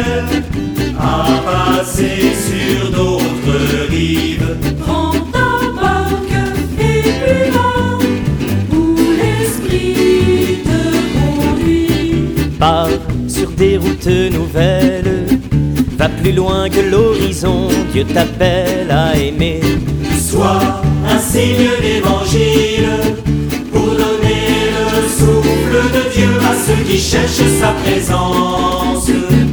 à passer sur d'autres rives. Prends ta barque et plus loin, où l'esprit te conduit. Pars sur des routes nouvelles, va plus loin que l'horizon, Dieu t'appelle à aimer. Sois un signe d'évangile pour donner le souffle de Dieu à ceux qui cherchent sa présence.